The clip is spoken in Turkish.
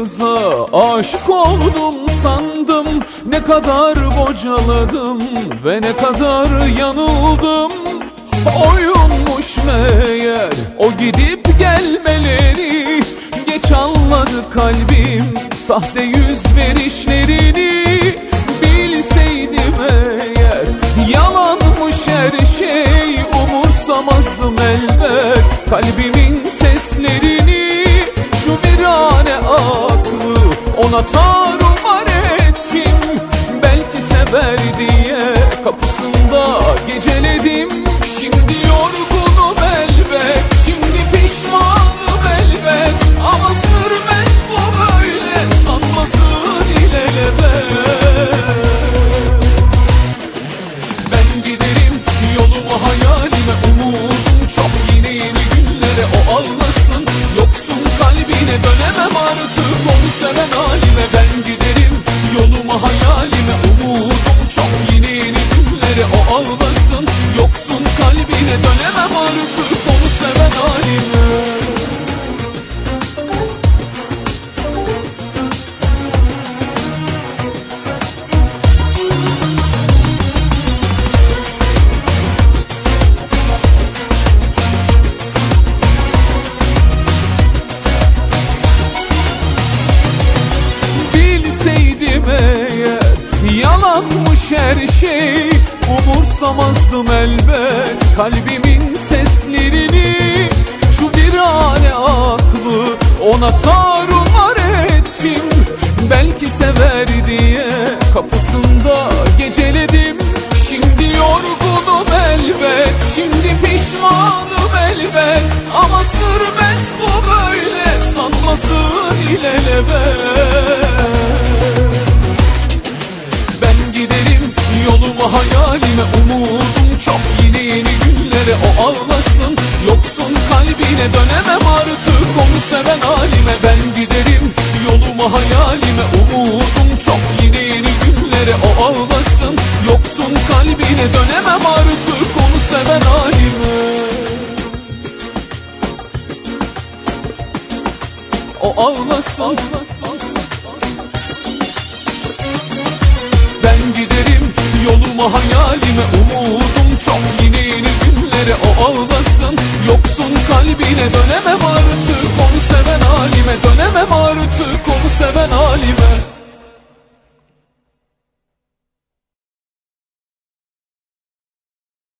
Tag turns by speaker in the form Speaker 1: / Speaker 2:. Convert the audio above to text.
Speaker 1: kıza aşık oldum sandım. Ne kadar bocaladım ve ne kadar yanıldım. Oyunmuş meğer o gidip gelmeleri. Geç anladı kalbim sahte yüz verişlerini. Bilseydim eğer yalanmış her şey, umursamazdım elbet kalbimin seslerini. Şu virane aklı ona tarumar ettim. Belki sever diye kapısında geceledim. Şimdi yorgunum elbet, şimdi pişmanım elbet. Ama sürmez bu böyle, sanmasın ilelebet. Ben giderim yoluma, hayalime, umudum çok. Yine yeni günlere o ağlasın. Yoksun kalbine dönemem artık onu seven halime. Ben giderim yoluma, hayalime, umudum çok. Yine yeni günlere o ağlasın. Yoksun kalbine dönemem artık onu seven halime. Yalanmış her şey, umursamazdım elbet kalbimin seslerini. Şu virane aklı ona tarumar ettim. Belki sever diye kapısında geceledim. Şimdi yorgunum elbet, şimdi pişmanım elbet. Ama sürmez bu böyle, sanmasın ilelebet. Giderim yoluma, hayalime, umudum çok. Yine yeni günlere o ağlasın. Yoksun kalbine dönemem artık onu seven halime. Ben giderim yoluma, hayalime, umudum çok. Yine yeni günlere o ağlasın. Yoksun kalbine dönemem artık onu seven halime. O ağlasın. Ben giderim yoluma, hayalime, umudum çok. Yine yeni günlere o ağlasın. Yoksun kalbine dönemem artık onu